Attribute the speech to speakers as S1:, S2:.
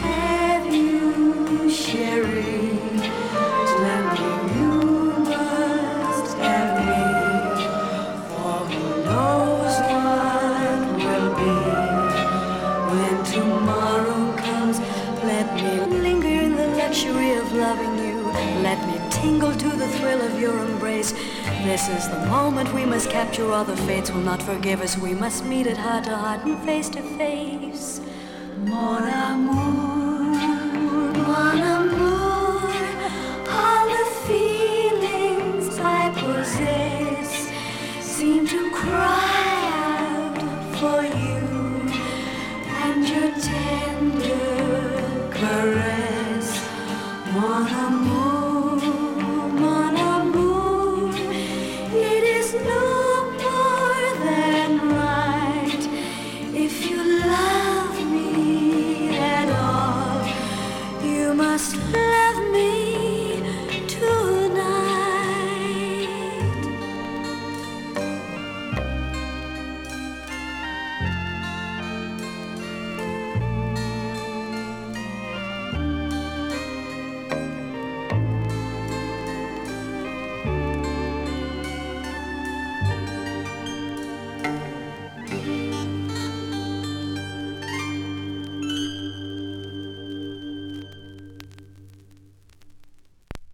S1: have you, Sherry. Tell me you must have me, for who knows what will be when tomorrow comes. Let me linger in the luxury of loving you. Let me tingle to the thrill of your embrace. This is the moment we must capture, or the fates will not forgive us. We must meet it heart to heart and face to face. Mon amour.